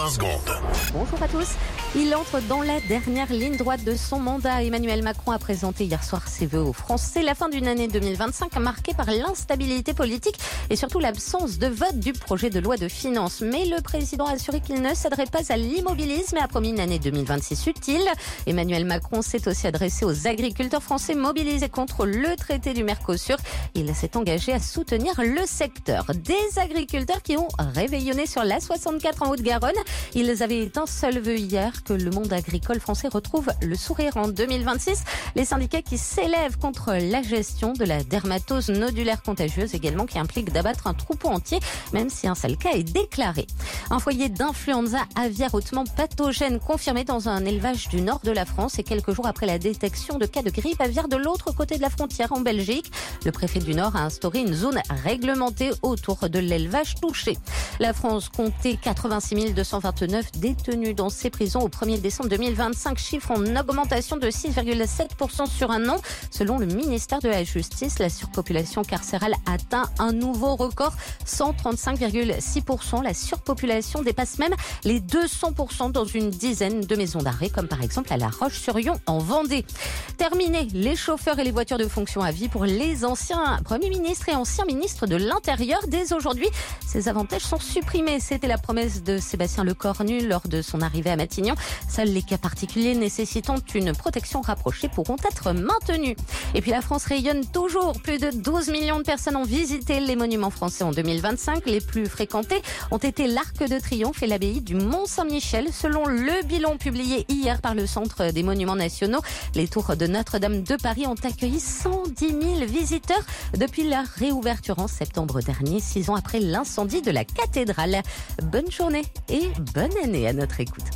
20 secondes. Bonjour à tous. Il entre dans la dernière ligne droite de son mandat. Emmanuel Macron a présenté hier soir ses vœux aux Français. La fin d'une année 2025 marquée par l'instabilité politique et surtout l'absence de vote du projet de loi de finances. Mais le président a assuré qu'il ne céderait pas à l'immobilisme et a promis une année 2026 utile. Emmanuel Macron s'est aussi adressé aux agriculteurs français mobilisés contre le traité du Mercosur. Il s'est engagé à soutenir le secteur. Des agriculteurs qui ont réveillonné sur l'A64 en Haute-Garonne. Ils avaient un seul vœu hier, que le monde agricole français retrouve le sourire en 2026. Les syndicats qui s'élèvent contre la gestion de la dermatose nodulaire contagieuse également, qui implique d'abattre un troupeau entier, même si un seul cas est déclaré. Un foyer d'influenza aviaire hautement pathogène confirmé dans un élevage du nord de la France et quelques jours après la détection de cas de grippe aviaire de l'autre côté de la frontière en Belgique. Le préfet du Nord a instauré une zone réglementée autour de l'élevage touché. La France comptait 86 229 détenus dans ses prisons au 1er décembre 2025, chiffre en augmentation de 6,7% sur un an. Selon le ministère de la Justice, la surpopulation carcérale atteint un nouveau record, 135,6%. La surpopulation dépasse même les 200% dans une dizaine de maisons d'arrêt, comme par exemple à La Roche-sur-Yon en Vendée. Terminé les chauffeurs et les voitures de fonction à vie pour les anciens premiers ministres et anciens ministres de l'Intérieur. Dès aujourd'hui, ces avantages sont supprimés. C'était la promesse de Sébastien Lecornu lors de son arrivée à Matignon. Seuls les cas particuliers nécessitant une protection rapprochée pourront être maintenus. Et puis la France rayonne toujours. Plus de 12 millions de personnes ont visité les monuments français en 2025. Les plus fréquentés ont été l'Arc de Triomphe et l'abbaye du Mont-Saint-Michel. Selon le bilan publié hier par le Centre des Monuments Nationaux, les tours de Notre-Dame de Paris ont accueilli 110 000 visiteurs depuis leur réouverture en septembre dernier, 6 ans après l'incendie de la cathédrale. Bonne journée et bonne année à notre écoute.